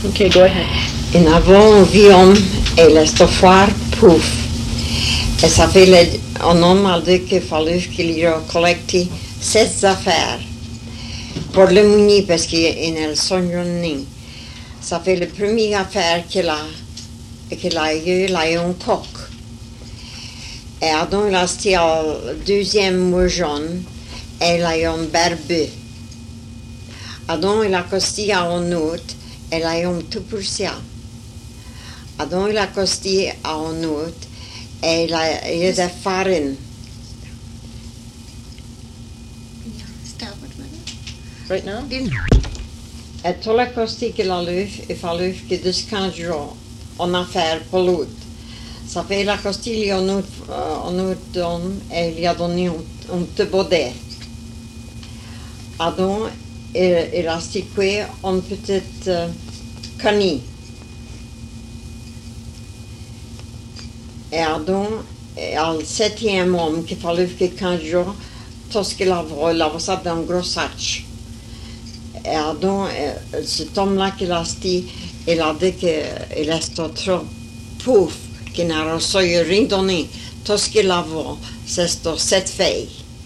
Okay, go ahead. En avant viom e la stofar pouf. E sa fait un homme a dit qu'il fallait qu'il a collecté 7 affaires pour le muni parce qu'il est le sonne. Ça fait la première affaire qu'il a eu, il a eu un coq. Et donc il a été au deuxième mois jaune et il a eu un barbu. Donc il a costé à un autre, il a eu un tout pour ça. Donc il a costé à un autre et il a eu de la farine. Right now? Et tout le costé qu'il a eu, il fallait que 15 jours en affaire pour l'autre. Ça fait la costé, il y a un autre homme et il a donné un petit baudet. Donc il a stiqué une petite canille. Et donc, le 7e homme, qu'il fallait que 15 jours, tout ce qu'il avait ça dans un gros sac. Et donc, cet homme-là qui l'a dit, il a dit qu'il était trop pauvre, qu'il n'a reçu rien donné. Tout ce qu'il avait, c'est 7 feuilles.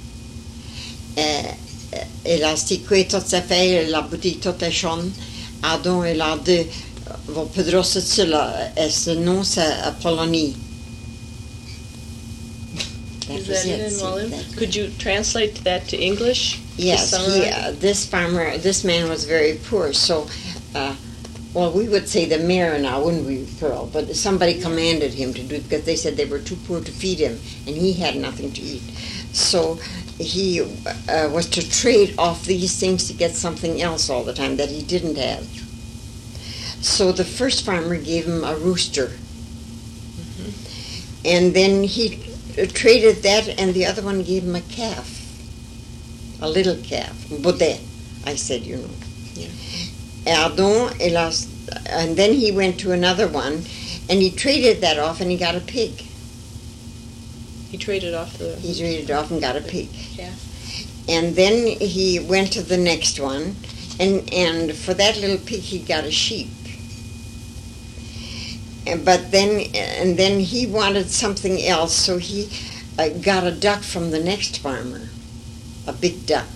Et il a stiqué toutes ces feuilles, il a bouti toutes les chaînes. Et donc, il a dit, vous pouvez ressortir là, et ce nom, c'est Polonie. Is that it in Walloon? Could you translate that to English? Yes, this man was very poor, so, well, we would say the mayor now, wouldn't we, Pearl? But somebody commanded him to do it because they said they were too poor to feed him, and he had nothing to eat. So he was to trade off these things to get something else all the time that he didn't have. So the first farmer gave him a rooster, and then he traded that, and the other one gave him a calf, a little calf, baudet, I said, you know. Yeah. And then he went to another one, and he traded that off, and he got a pig. He traded off and got a pig. Yeah. And then he went to the next one, and for that little pig he got a sheep. But then he wanted something else, so he got a duck from the next farmer, a big duck.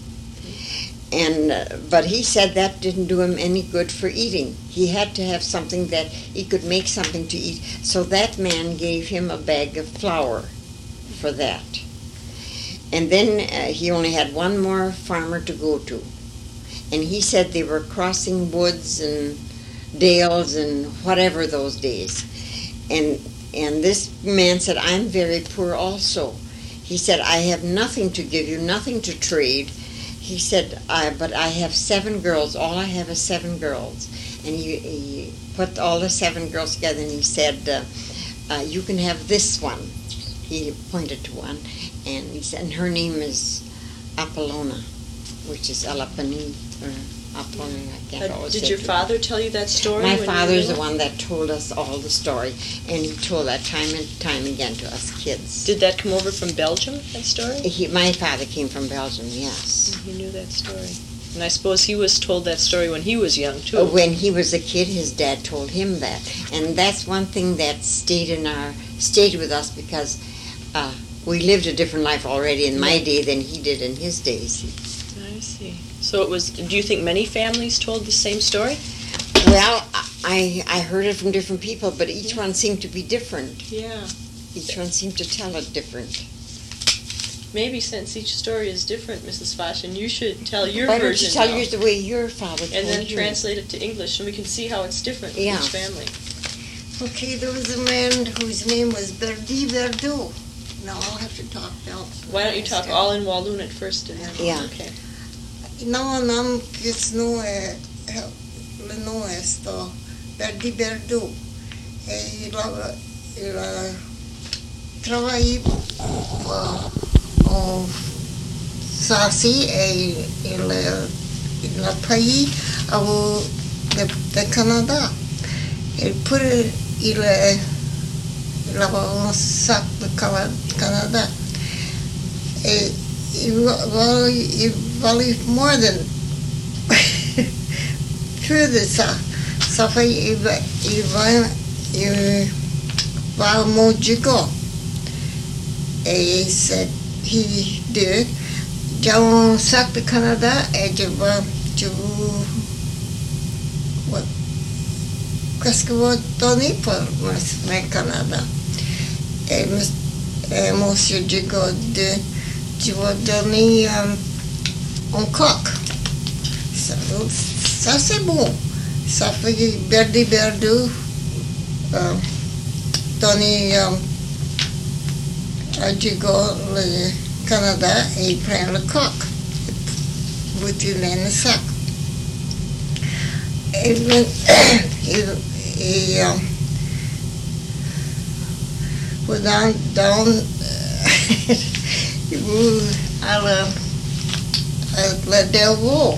But he said that didn't do him any good for eating. He had to have something that he could make something to eat. So that man gave him a bag of flour for that. And then he only had one more farmer to go to. And he said they were crossing woods and dales and whatever those days. And this man said, I'm very poor also. He said, I have nothing to give you, nothing to trade. He said, but I have 7 girls. All I have is 7 girls. And he put all the 7 girls together and he said, you can have this one. He pointed to one. And he said, and her name is Apollona, which is Alapani or Apollona. I can't always say. Did your father tell you that story? My father's the one that told us all the story. And he told that time and time again to us kids. Did that come over from Belgium, that story? My father came from Belgium, yes. He knew that story. And I suppose he was told that story when he was young, too. When he was a kid, his dad told him that. And that's one thing that stayed with us because we lived a different life already in my day than he did in his days. I see. So it was, do you think many families told the same story? Well, I heard it from different people, but each one seemed to be different. Yeah. Each one seemed to tell it different. Maybe since each story is different, Mrs. Fashion, you should tell your version. Why don't you tell now, yours the way your father told and then you. Translate it to English, and we can see how it's different in each family. Okay, there was a man whose name was Berdi Verdu. Now I'll have to talk Belgian. Why don't you talk all in Walloon at first? And then, yeah. Okay. No, nam kis no le no esto Berdi Verdu. Il travaillé en Sassi et il a payé au de Canada. Il avait un sac de Canada. Et il valait more than further ça. Safa var Mojigo. He said he did. Jawon sak to Canada ejaba to what Kaskawa Tony for my Canada. Monsieur Jigo de Jivodoni on coq. Ça c'est bon. Ça fait Berdi Berdu. Tony Jigo le Canada et il prend le coq. Bouti dans le sac. Et down à la Delvaux.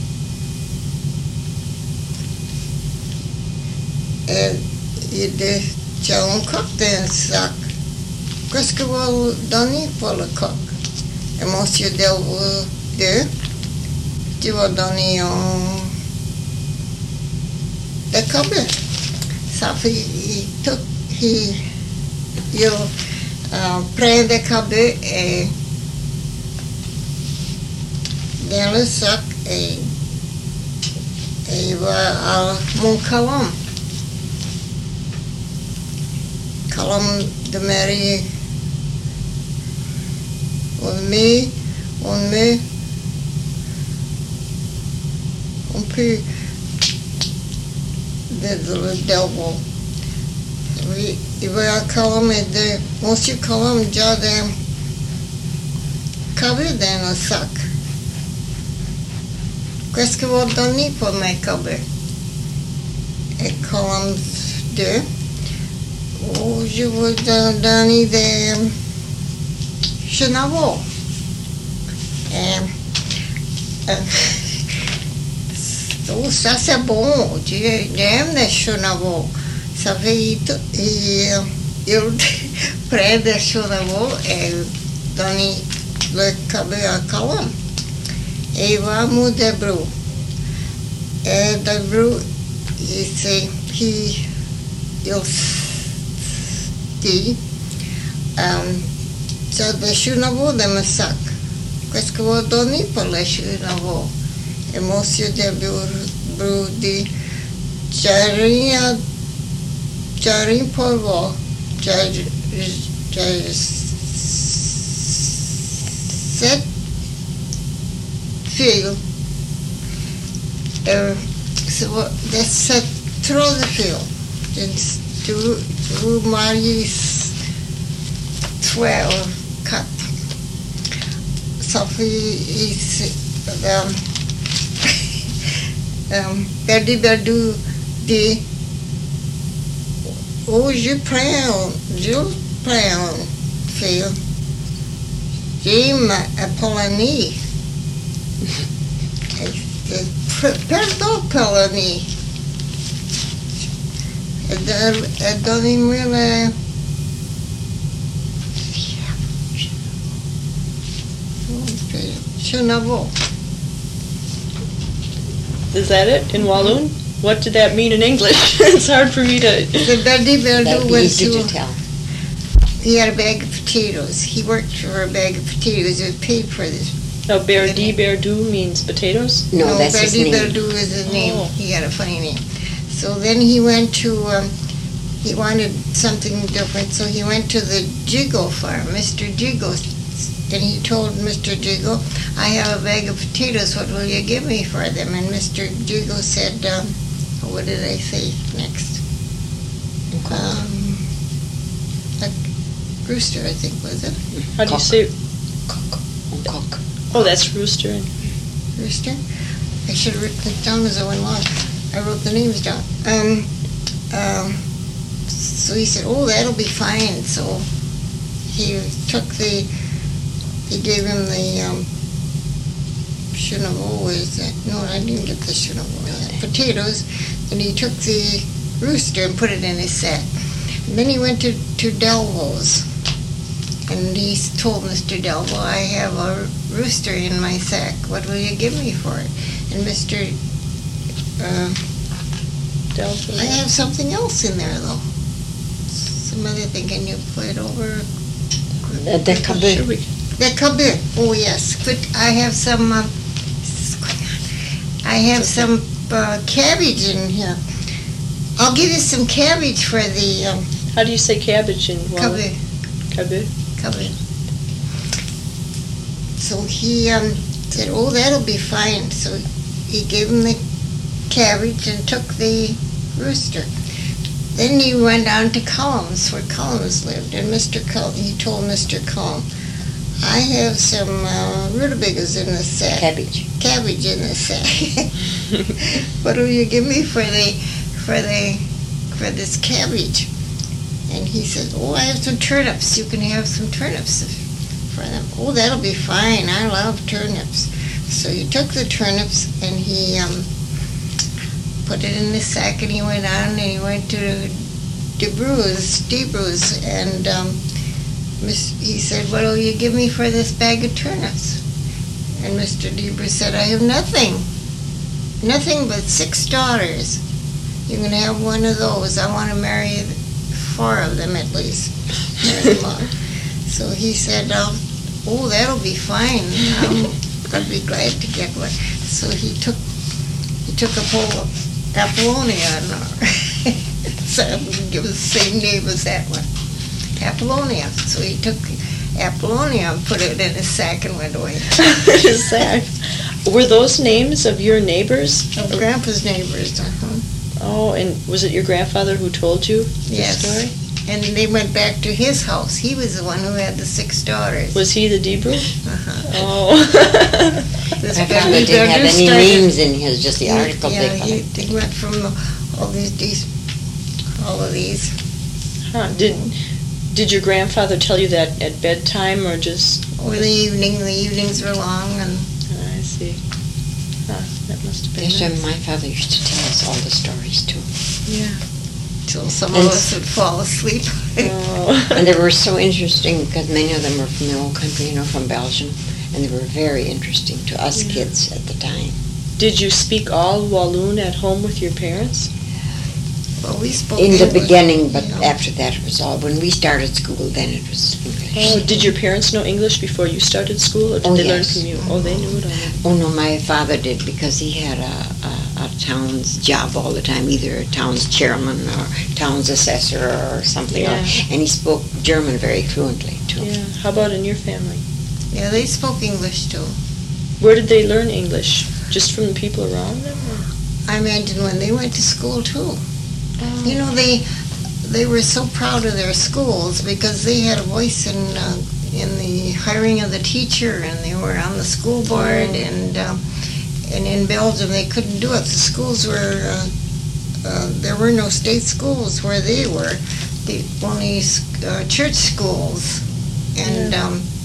Et il dit, j'ai un coq dans le sac. Qu'est-ce que vous donnez pour le coq? Et monsieur Delvaux dit, tu vas donner des câbles. Ça fait, il prend des câbles et dans le sac et il va à Montcalm. Calm de Marie. On peut le Delvaux. Oui, il va à Calm et de Monsieur Calm déjà des câbles dans le sac. Qu'est-ce que vous donnez pour mes câbles? Et Calm dit, oh, je vous donne des chenavaux. Oh, ça c'est bon, j'aime les chenavaux. Ça fait il prend des chenavaux et donne le câble à Calm. Et il va à Debrew. Et Debrew, il dit, c'est des chenavaux dans le sac. Qu'est-ce que vous donnez pour les chenavaux? Et monsieur Debrew dit, j'ai rien pour vous. J'ai 7 filles. C'est trop de filles. Tu maries 12 4. Ça fait Berdi Berdu dit, oh, je prends fille. J'aime Apollonie. Perdons Apollonie. Donnez-moi le chenavaux. Is that it in Walloon? What did that mean in English? It's hard for me to. The Berdi That'd Berdu be went easy to to. tell. He had a bag of potatoes. He worked for a bag of potatoes. He was paid for this. No, Berdi Berdu means potatoes? No, that's his Berdi name. Berdu is his name. Oh. He had a funny name. So then he went to. He wanted something different, so he went to the Jigo farm, Mr. Jigo, and he told Mr. Jigo, I have a bag of potatoes, what will you give me for them? And Mr. Jigo said, what did I say next? A rooster, I think, was it? How do you Cock. say? Cock. Oh, that's rooster. Rooster? I should have written it down as I went along. I wrote the names down. So he said, oh, that'll be fine. So he gave him the chenavaux, no, I didn't get the chenavaux, potatoes, and he took the rooster and put it in his sack. And then he went to Delvaux's, and he told Mr. Delvaux, I have a rooster in my sack. What will you give me for it? And Mr. Delta? I have something else in there, though. Some other thing. Can you put it over? The kabir. Sure we The kabir. Oh, yes. But I have some, cabbage in here. I'll give you some cabbage for the How do you say cabbage in Walloon? kabir. Kabir. Kabir. So he said, oh, that'll be fine. So he gave him the cabbage and took the rooster. Then he went on to Cullum's, where Cullum's lived, and he told Mr. Cullum, I have some rutabagas in the sack. Cabbage. Cabbage in the sack. What will you give me for this cabbage? And he said, oh, I have some turnips. You can have some turnips for them. Oh, that'll be fine. I love turnips. So he took the turnips and he put it in the sack, and he went on and he went to Debru's, and he said, what will you give me for this bag of turnips? And Mr. Debru said, I have nothing but 6 daughters. You can have one of those. I want to marry 4 of them at least. Marry them all. So he said, oh, that'll be fine. I'd be glad to get one. So he took a pole of Apollonia, so it was the same name as that one, Apollonia. So he took Apollonia and put it in a sack and went away. His sack. Were those names of your neighbors? Of Grandpa's neighbors, Oh, and was it your grandfather who told you the Yes. story? And they went back to his house. He was the one who had the 6 daughters. Was he the Debru? Oh. This My guy father was didn't have any understudy. names in his, just the articles Yeah, they collected. he went from all of these. Huh. Did your grandfather tell you that at bedtime or just? Over the evening, the evenings were long, and I see. Huh. That must have been That's why nice. my father used to tell us all the stories too. Yeah. till some And of us would fall asleep. Oh. And they were so interesting because many of them were from the old country, from Belgium, and they were very interesting to us Yeah. kids at the time. Did you speak all Walloon at home with your parents? Well, we spoke In the English, beginning, but you know. after that it was all, when we started school, then it was English. Oh, did your parents know English before you started school, or did Oh, they learn yes. from you? Oh, they knew it already. Oh, no, my father did, because he had a town's job all the time, either a town's chairman or town's assessor or something. Yeah. And he spoke German very fluently, too. Yeah. How about in your family? Yeah, they spoke English too. Where did they learn English? Just from the people around them? Or? I imagine when they went to school too. You know, they were so proud of their schools because they had a voice in the hiring of the teacher, and they were on the school board, and in Belgium they couldn't do it. The schools were there were no state schools where they were, the only church schools, and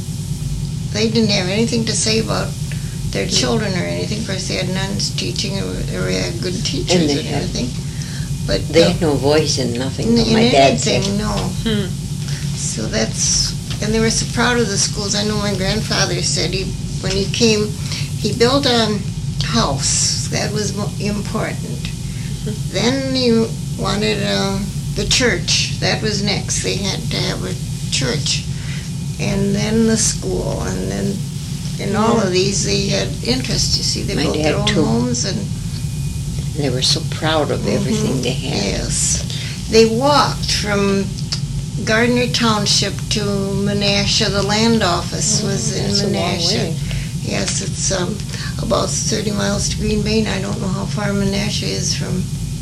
they didn't have anything to say about their children or anything. Of course, they had nuns teaching, they had good teachers And and, they had- everything. But They had no voice in nothing, in but my dad said. anything, no. Hmm. So and they were so proud of the schools. I know my grandfather said when he came, he built a house. That was important. Then he wanted the church. That was next. They had to have a church. And then the school. And then in all of these, they had interest. You see, they My built their dad, own too. homes. And They were so proud of everything they had. yes. They walked from Gardner Township to Menasha. The land office was in That's a long Menasha. way. Yes, it's about 30 miles to Green Bay, and I don't know how far Menasha is from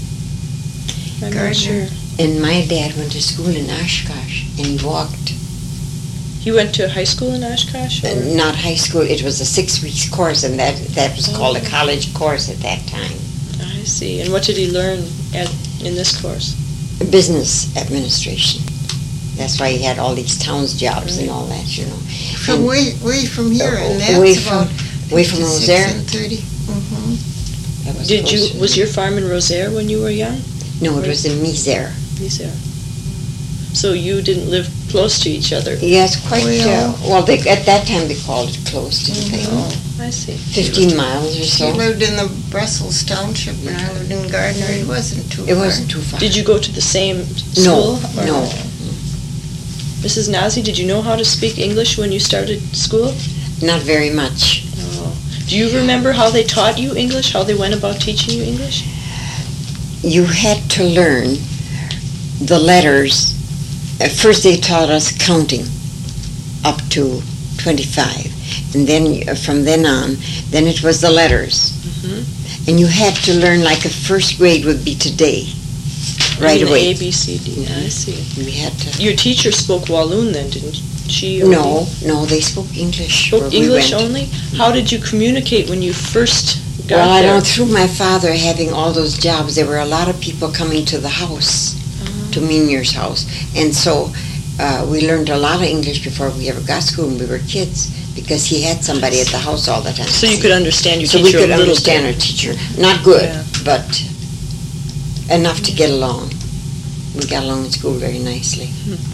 I'm Gardner. not sure. And my dad went to school in Oshkosh, and he walked. You went to high school in Oshkosh? Or? Not high school, it was a 6-week course, and that was called a college course at that time. I see. And what did he learn in this course? Business administration. That's why he had all these towns jobs and Right. all that, you know. From And way from here, and that's away about away from 56 Rosaire. and 30. Mm-hmm. That was Did close to was me. your farm in Rosaire when you were young? No, it was in Misère. Misère. So you didn't live close to each other. Yes, quite. Well, At that time they called it close, didn't they? Oh, I see. 15 miles or He so. lived in the Brussels Township, and I lived in Gardner. It wasn't too far. It wasn't too far. Did you go to the same No, school? or- no. Mrs. Nazi, did you know how to speak English when you started school? Not very much. Oh. Do you remember how they taught you English, how they went about teaching you English? You had to learn the letters. At first they taught us counting up to 25. And then from then on, then it was the letters. Mm-hmm. And you had to learn like a first grade would be today. Right I mean, away. A, B, C, D. Mhm. I see. We had to. Your teacher spoke Walloon then, didn't she? or No, they spoke English. Spoke where we English went. only? How did you communicate when you first got Well, I there? know through my father having all those jobs, there were a lot of people coming to the house, to Minier's house. And so we learned a lot of English before we ever got to school when we were kids, because he had somebody at the house all the time. So you could understand your So teacher we could a little understand bit. our teacher. Not good, Yeah. but enough to get along. We got along in school very nicely.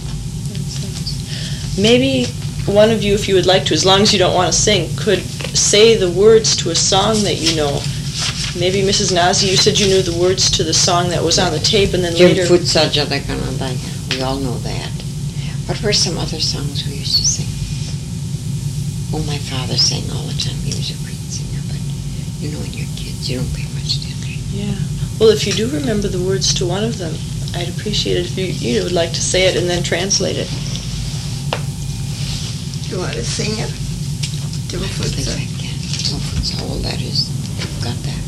Maybe one of you, if you would like to, as long as you don't want to sing, could say the words to a song that you know. Maybe Mrs. Nazi, you said you knew the words to the song that was on the tape, and then Jim later... Futsa Jadakanandaya. We all know that. What were some other songs we used to sing? Oh, my father sang all the time. He was a great singer, but you know, when you're kids, you don't pay much attention. Yeah. Well, if you do remember the words to one of them, I'd appreciate it if you would like to say it and then translate it. Do you want to sing it? Jim I don't think Futsa. I can. Jim Futsa, how old that is. They've got that.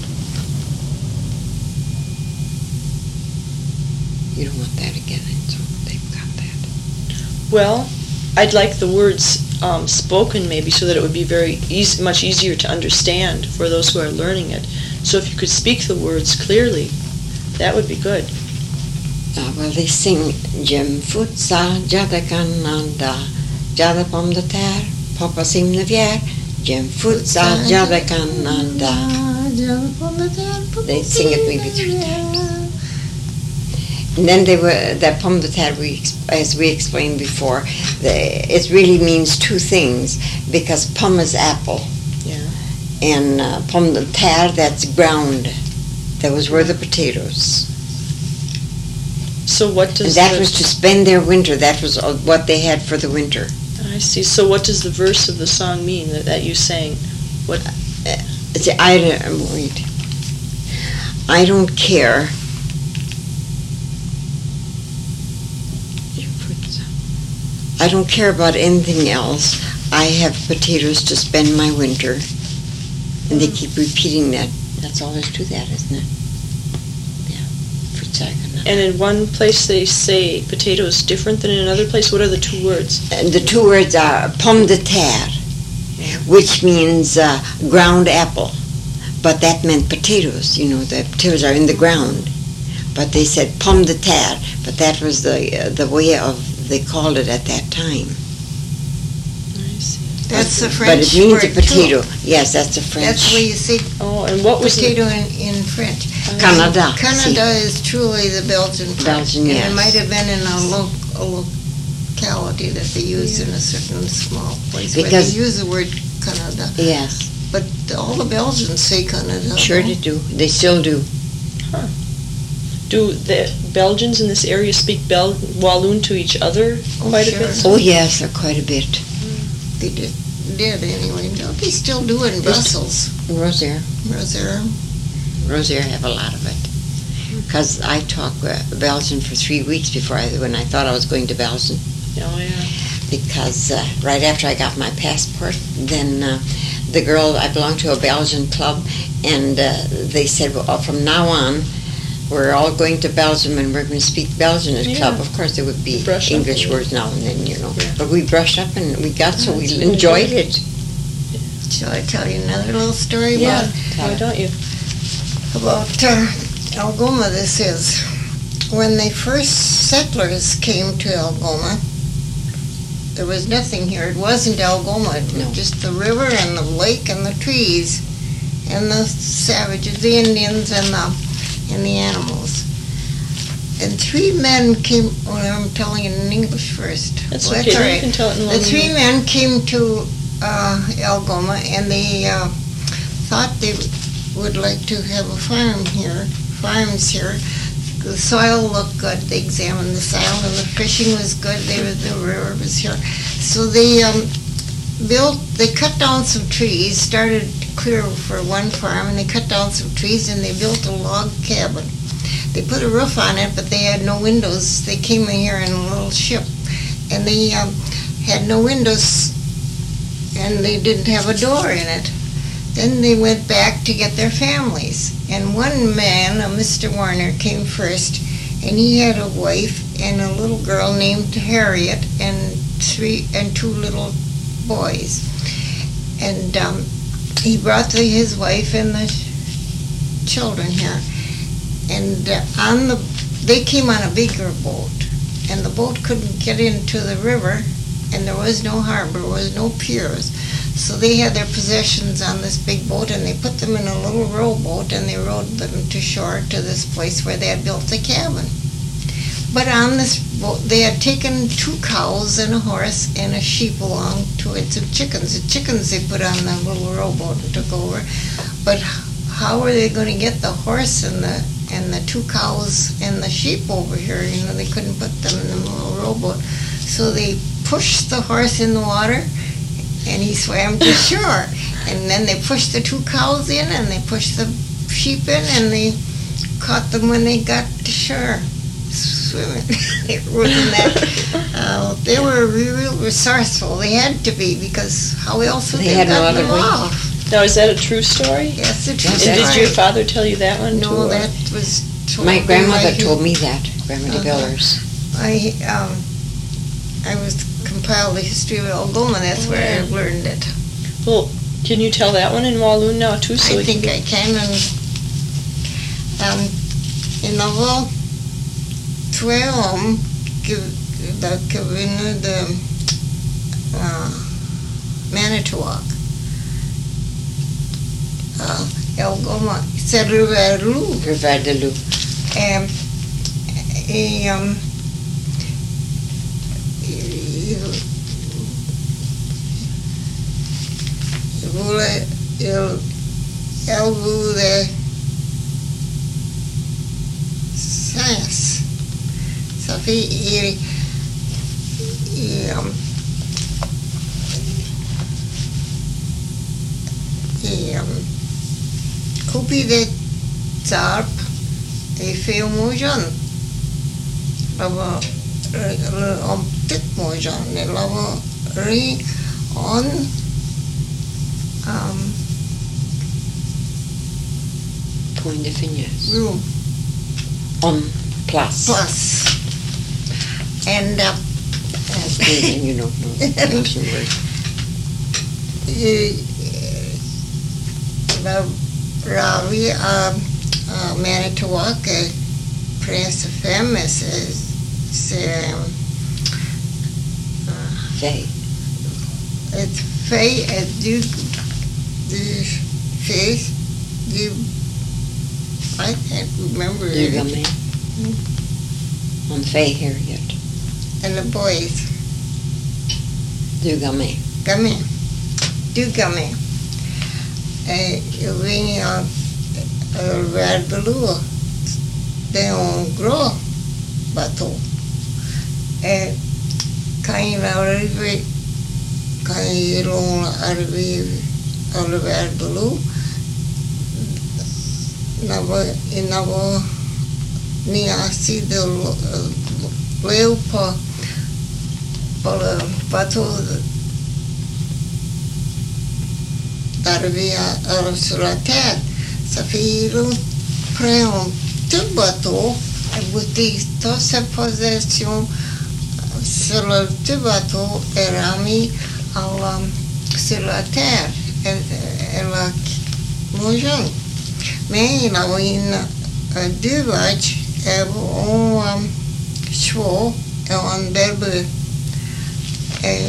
You don't want that again, and so they've got that. Well, I'd like the words spoken maybe so that it would be much easier to understand for those who are learning it. So if you could speak the words clearly, that would be good. Well, they sing Jim Futsa Jadakananda Jadapom the Tar Papa Sim Navier Jim Futsa Jadakananda. They sing it maybe 3 times. And then they were that Pom the Tar, as we explained before, it really means two things, because Pom is apple. Yeah. And Pom the Tar, that's ground. That was where the potatoes. So what And does that was to spend their winter. That was what they had for the winter. I see. So what does the verse of the song mean that you sang? What? See, I don't care. I don't care about anything else. I have potatoes to spend my winter. And they keep repeating that. That's all there's to that, isn't it? Yeah. And in one place they say potatoes different than in another place. What are the two words? And the two words are pomme de terre, which means ground apple. But that meant potatoes. You know, the potatoes are in the ground. But they said pomme de terre. But that was the way they called it at that time. I see. That's the French But it means word, a potato. too. Yes, that's the French. That's the way you say Oh, and what was potato in French. Canada. Canada is truly the Belgian part. Belgian, yes. And it might have been in a locality that they used in a certain small place where Because- they use the word Canada. Yes, But all the Belgians say Canada. sure no? they do. They still do. Do the Belgians in this area speak Walloon to each other Oh, quite sure. a bit? Oh, yes, quite a bit. They did anyway. No, they still do in Brussels. Rosaire Rosaire. have a lot of it. Because I talked Belgian for 3 weeks when I thought I was going to Belgium. Oh, yeah. Because right after I got my passport, then the girl, I belonged to a Belgian club, and they said, well, from now on, we're all going to Belgium and we're going to speak Belgian at club. Yeah. Of course, there would be Brush up English a words now and then, you know. Yeah. But we brushed up and we got so we that's really enjoyed good. it. Shall I tell you another little story Yeah. about Why don't you? Algoma? This is when the first settlers came to Algoma. There was nothing here. It wasn't Algoma. It was No. just the river and the lake and the trees and the savages, the Indians and the animals. And 3 men came, I'm telling it in English first. That's Well, okay. all You can tell it in The 3 Walloon. men came to Algoma, and they thought they would like to have farms here. The soil looked good. They examined the soil, and the fishing was good. The river was here. So they cut down some trees, started clear for one farm, and they cut down some trees, and they built a log cabin. They put a roof on it, but they had no windows. They came in here in a little ship, and they had no windows, and they didn't have a door in it. Then they went back to get their families, and one man, a Mr. Warner, came first, and he had a wife and a little girl named Harriet, and 2 little boys. And he brought his wife and the children here. And they came on a bigger boat, and the boat couldn't get into the river, and there was no harbor, there was no piers. So they had their possessions on this big boat, and they put them in a little rowboat, and they rowed them to shore to this place where they had built a cabin. But on this boat, they had taken 2 cows and a horse and a sheep along to it, some chickens. The chickens they put on the little rowboat and took over. But how were they going to get the horse and the 2 cows and the sheep over here? You know, they couldn't put them in the little rowboat. So they pushed the horse in the water, and he swam to shore. And then they pushed the 2 cows in, and they pushed the sheep in, and they caught them when they got to shore. Swimming. They were real resourceful. They had to be, because how else would they had no got other them way. off? Now, is that a true story? Yes, a true Yes, And story. did your father tell you that one too? No, or- that was told My me grandmother by told me that, Grandmother Uh-huh. Billers. I was compiled the history of Algoma. That's where I learned it. Well, can you tell that one in Walloon now too? So I we can think I can. And in the whole 12, the Kavina, the Manitowoc, Algoma, c'est River-Loup. River de Loup. Elvu de Science. Ça fait copie de Zarp et fait au Mojan. Là-bas, en petit Mojan, et là-bas, on Point de Figneuse. room On place. plus. And And you don't know the Russian word. Ravi Manitowoc Prince Famous c'est Faye. it's fait du face du I can't remember Du it. Gamet. On Faye Harriet. And the boys Du Gamet. gamin du gamin il vient vers de l'eau d'un gros bateau et quand ils ont arrivé à l'hiver de l'eau il n'avait ni assez de l'eau pour le bateau d'arriver sur la terre. Ça fait qu'ils prennent un petit bateau avec toutes ses possessions sur le petit bateau et remis sur la terre. Et la maison. Mais il avait deux vaches et un cheval et un berber. Et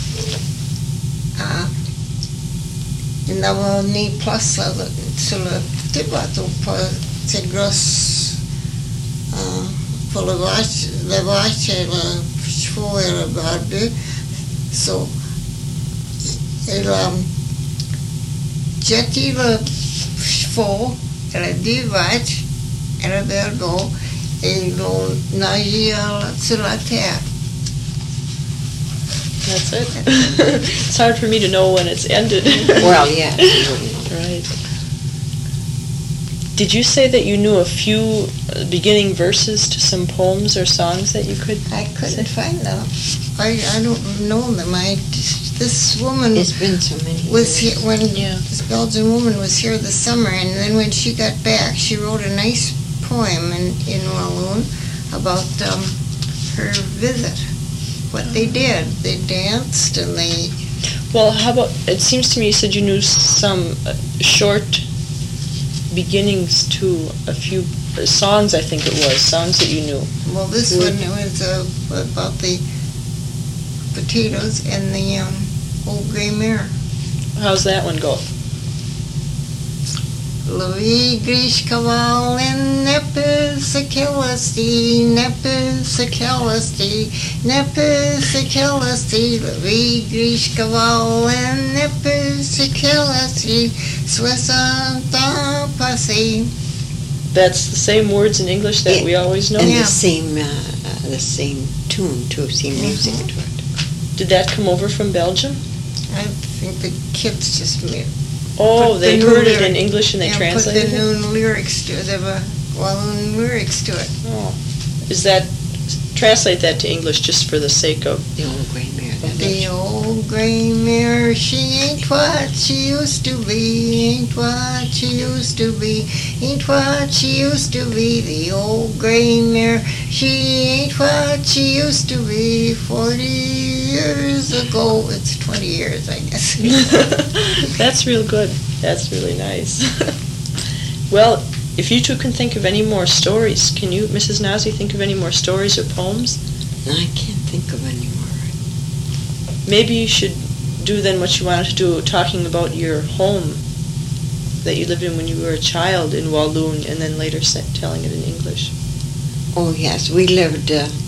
il n'avait ni place sur le petit bateau pour ces grosses på levache två eller bardu så eller jeti le två eller divat eller bergo elo najia sulatea. That's it. It's hard for me to know when it's ended. Well, yeah. You wouldn't know. Right. Did you say that you knew a few beginning verses to some poems or songs that you could? I couldn't find them. I don't know them. This woman It's been so many was years. here when Yeah. this Belgian woman was here this summer, and then when she got back, she wrote a nice poem in Walloon about her visit. What they did, they danced and they. Well, how about, it seems to me you said you knew some short beginnings to a few songs, I think it was, songs that you knew. Well, this one it was about the potatoes and the old gray mare. How's that one go? Louis Grishkaval and Nepusakilesti, Nepusakilesti, Nepusakilesti, Louis Grishkaval and Nepusakilesti, Swissanta Pussy. That's the same words in English that Yeah. we always know? And Yeah. the same tune too, same music to it. Did that come over from Belgium? I think the kids just made Oh, Put they the new heard it in lyric- English and they translated put it? the new lyrics to it. There were Walloon lyrics to it. Oh. Is that, translate that to English just for the sake of, The old gray mare. that The old gray mare, she ain't what she used to be, ain't what she used to be, ain't what she used to be. The old gray mare, she ain't what she used to be 40 years ago. It's 20 years, I guess. that's real good. That's really nice. Well, if you two can think of any more stories, can you, Mrs. Nazi, think of any more stories or poems? I can't think of any more. Maybe you should do then what you wanted to do, talking about your home that you lived in when you were a child in Walloon, and then later telling it in English. Oh yes, we lived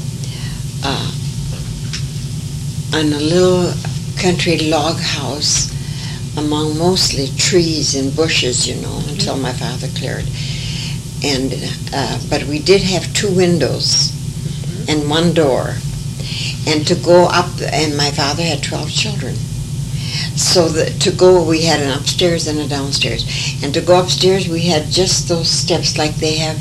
in a little country log house among mostly trees and bushes, you know, until my father cleared. And but we did have two windows and one door. And to go up, and my father had 12 children. So to go, we had an upstairs and a downstairs. And to go upstairs, we had just those steps like they have,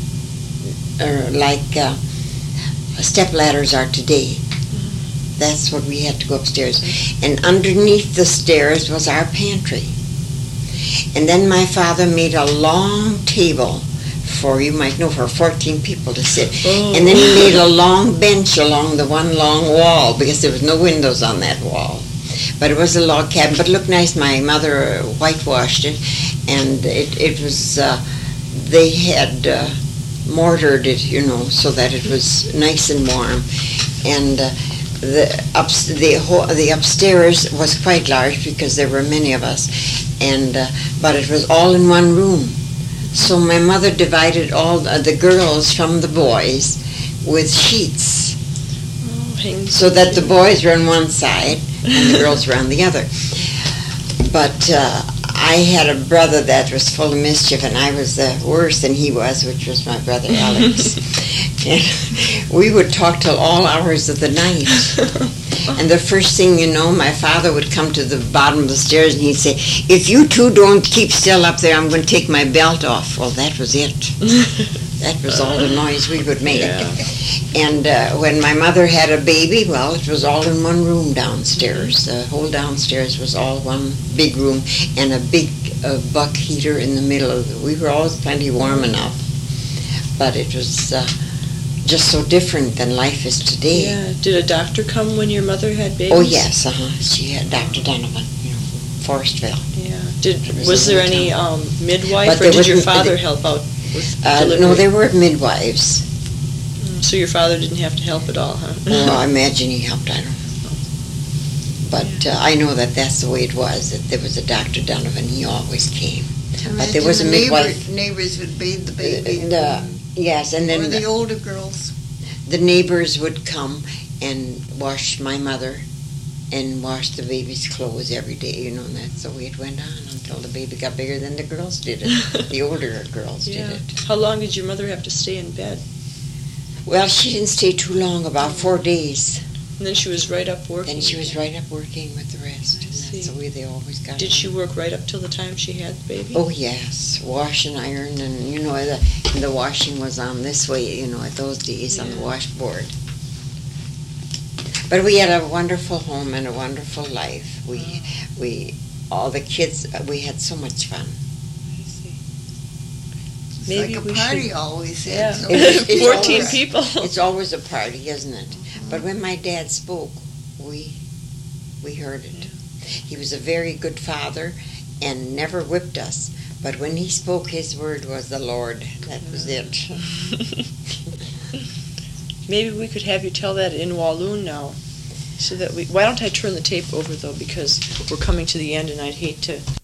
step ladders are today. That's what we had to go upstairs. And underneath the stairs was our pantry. And then my father made a long table for, you might know, for 14 people to sit. Oh. And then he made a long bench along the one long wall because there was no windows on that wall. But it was a log cabin, but it looked nice. My mother whitewashed it, and it was, they had mortared it, you know, so that it was nice and warm. And the upstairs was quite large because there were many of us, and but it was all in one room. So my mother divided all the girls from the boys with sheets, so that the boys were on one side and the girls were on the other. But I had a brother that was full of mischief, and I was worse than he was, which was my brother Alex. And we would talk till all hours of the night. And the first thing you know, my father would come to the bottom of the stairs and he'd say, "If you two don't keep still up there, I'm going to take my belt off." Well, that was it. That was all the noise we would make. Yeah. And when my mother had a baby, well, it was all in one room downstairs. The whole downstairs was all one big room, and a big buck heater in the middle of it. We were always plenty warm enough, but it was just so different than life is today. Yeah. Did a doctor come when your mother had babies? Oh yes, she had Dr. Donovan, you know, Forestville. Yeah. was Was a there long any midwife, But or there did your wasn't- father help out with delivery? No, they were midwives. So your father didn't have to help at all, huh? Well, I imagine he helped, I don't know. But I know that that's the way it was, that there was a Dr. Donovan, he always came. But there was a midwife. Neighbors would bathe the baby. And Yes, and Or then the older girls. the neighbors would come and wash my mother and wash the baby's clothes every day, you know, and that's the way it went on until the baby got bigger than the girls did it. The older girls did it. How long did your mother have to stay in bed? Well, she didn't stay too long, about 4 days. And then she was right up working? Then she was right up working with the rest. I And see. that's the way they always got Did it. she work right up till the time she had the baby? Oh, yes. Wash and iron, and, you know, the washing was on this way, you know, at those days on the Yeah. washboard. But we had a wonderful home and a wonderful life. All the kids, we had so much fun. I see. It's Maybe like we a party should- always Yeah. had. So It's 14 always- people. It's always a party, isn't it? But when my dad spoke, we heard it. He was a very good father and never whipped us. But when he spoke, his word was the Lord. That was it. Maybe we could have you tell that in Walloon now. So that why don't I turn the tape over, though, because we're coming to the end and I'd hate to